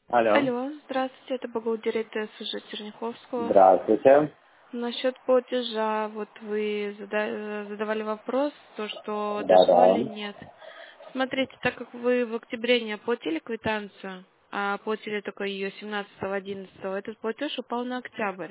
Алло. Алло, здравствуйте, это бухгалтерия ТСЖ Черняховского. Здравствуйте. Насчет платежа, вот вы задавали вопрос, то, что дошло Да-да. или нет. Смотрите, так как вы в октябре не оплатили квитанцию, а оплатили только ее 17-11, этот платеж упал на октябрь.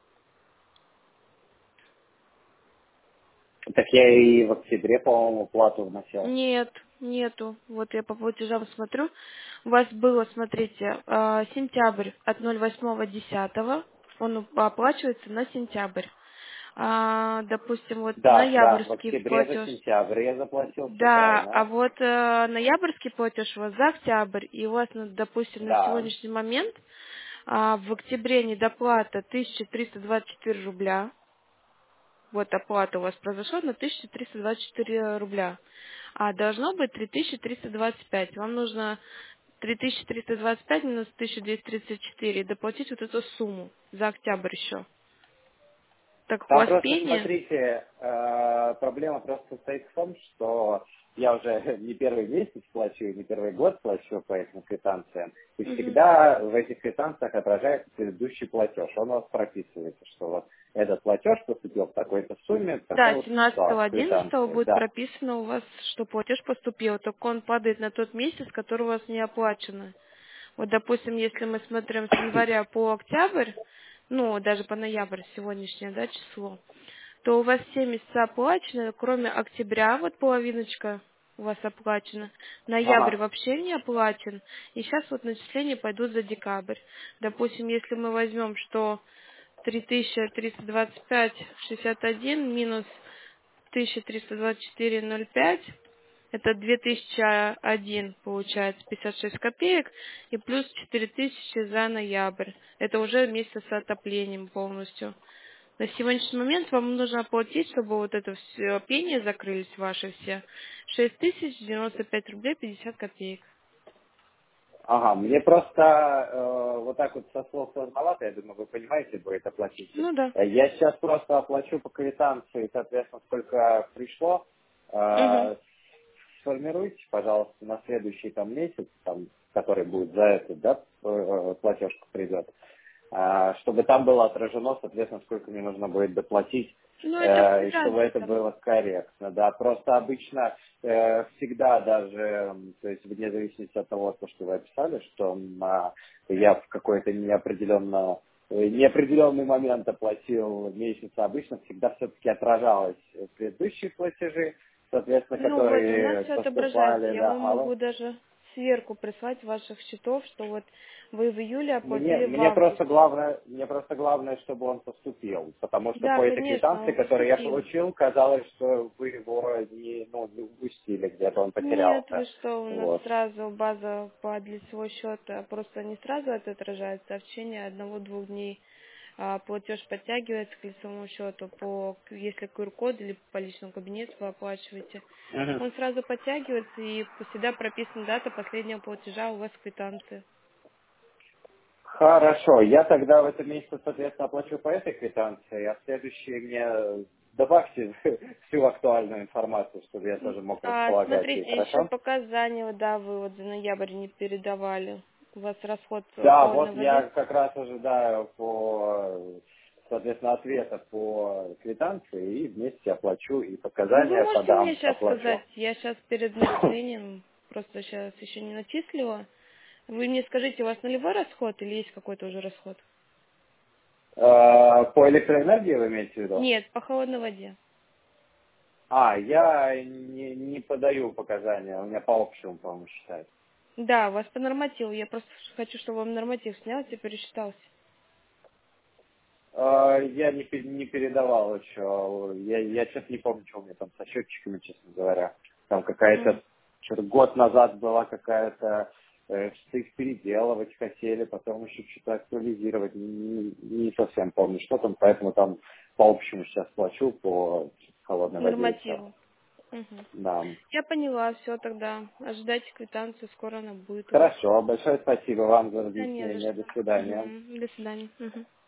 Так я и в октябре, по-моему, плату вносил. Нет, нету. Вот я по платежам смотрю. У вас было, смотрите, сентябрь от 08.10. Он оплачивается на сентябрь. Допустим, вот Да, в ноябрьский октябре за платеж. сентябрь я заплатил, все Да, а правильно. вот ноябрьский платеж у вас за октябрь, и у вас, ну, допустим, на Да. сегодняшний момент в октябре недоплата 1324 рубля. Вот оплата у вас произошла на 1324 рубля. А должно быть 3325. Вам нужно 3325 минус 1234 и доплатить вот эту сумму за октябрь еще. Так как у Там вас просто, пение? смотрите, проблема просто состоит в том, что я уже не первый месяц плачу, не первый год плачу по этим квитанциям. И Мгм. всегда в этих квитанциях отражается предыдущий платеж. Он у вас прописывается, что вот этот платеж поступил в такой-то сумме, Да, такого числа в 17.11 квитанции. будет Да. прописано у вас, что платеж поступил, только он падает на тот месяц, который у вас не оплачен. Вот, допустим, если мы смотрим с января по октябрь, ну, даже по ноябрь, сегодняшнее, да, число, то у вас все месяца оплачены, кроме октября, вот половиночка у вас оплачена, ноябрь Ага. вообще не оплачен, и сейчас вот начисления пойдут за декабрь. Допустим, если мы возьмем, что 3325,61 минус 1324,05, это 2001 получается 56 копеек и плюс 4000 за ноябрь. Это уже месяц с отоплением полностью. На сегодняшний момент вам нужно оплатить, чтобы вот это все пение закрылись ваши все, 6095 рублей 50 копеек. Ага, мне просто вот так вот со слов сложновато, я думаю, вы понимаете, будет оплатить. Ну да. Я сейчас просто оплачу по квитанции, соответственно, сколько пришло. Угу. Э, Сформируйте, пожалуйста, на следующий там месяц, там, который будет за этот, да, платежка придет, чтобы там было отражено, соответственно, сколько мне нужно будет доплатить, Ну это без и чтобы это разницы. было корректно, да. Просто обычно всегда даже, то есть вне зависимости от того, то, что вы описали, что я в какой-то неопределенный момент оплатил месяц, обычно всегда все-таки отражалось предыдущие платежи, соответственно, Ну вот, у нас которые все отображается. поступали, Я да, вам могу даже сверку прислать ваших счетов, что вот вы в июле мне, оплатили в августе. мне просто главное, чтобы он поступил, потому что Да, по этой конечно, квитанции, он которую я поступил. получил, казалось, что вы его не упустили, где-то он Нет, вы потерялся. что, у нас Вот. сразу база по лицевой счета просто не сразу это отражается, а в течение одного-двух дней платеж подтягивается к лицевому счету, если QR-код или по личному кабинету вы оплачиваете. Мгм. Он сразу подтягивается и всегда прописана дата последнего платежа у вас в квитанции. Хорошо, я тогда в этом месяце, соответственно, оплачу по этой квитанции, а в следующие мне добавьте всю актуальную информацию, чтобы я тоже мог располагать ей, Смотрите, еще хорошо? показания, да, вы вот за ноябрь не передавали. У вас расход Да, вот холодной воды. я как раз ожидаю соответственно, ответа по квитанции и вместе оплачу и Ну, вы показания можете мне подам, сейчас оплачу. сказать, я сейчас перед начислением, просто сейчас еще не начислила. Вы мне скажите, у вас нулевой расход или есть какой-то уже расход? По электроэнергии вы имеете в виду? Нет, по холодной воде. Я не подаю показания, у меня по общему, по-моему, считают. Да, у вас по нормативу. Я просто хочу, чтобы вам норматив снял и пересчитался. Я не передавал еще. Я что-то не помню, что у меня там со счетчиками, честно говоря. Там какая-то, что-то год назад была какая-то, что их переделывать хотели, потом еще что-то актуализировать. Не совсем помню, что там, поэтому там по общему сейчас плачу по холодной воде и все. Нормативу. Мгм. Да. Я поняла, все тогда. Ожидайте квитанцию, скоро она будет у вас. Хорошо, большое спасибо вам за Да не за разъяснение. До что. свидания. Мгм. До свидания. Мгм.